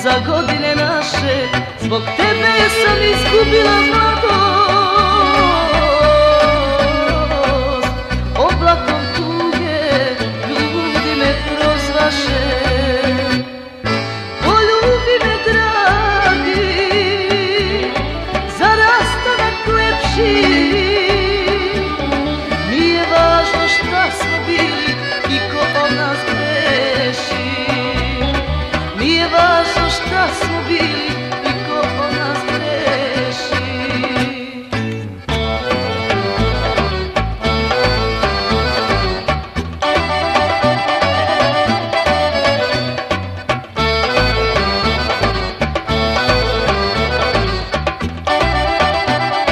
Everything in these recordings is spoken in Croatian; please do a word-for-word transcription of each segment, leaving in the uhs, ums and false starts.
za godine naše. Zbog tebe sam izgubila mladost, oblakom tuge ljudi me prozvaše. Poljubi me dragi, za rastanak lepši. Nije važno šta smo bili i ko od nas greši. Nije važno šta smo bili i ko od nas greši.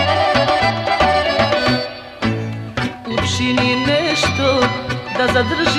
Učini nešto da zadrži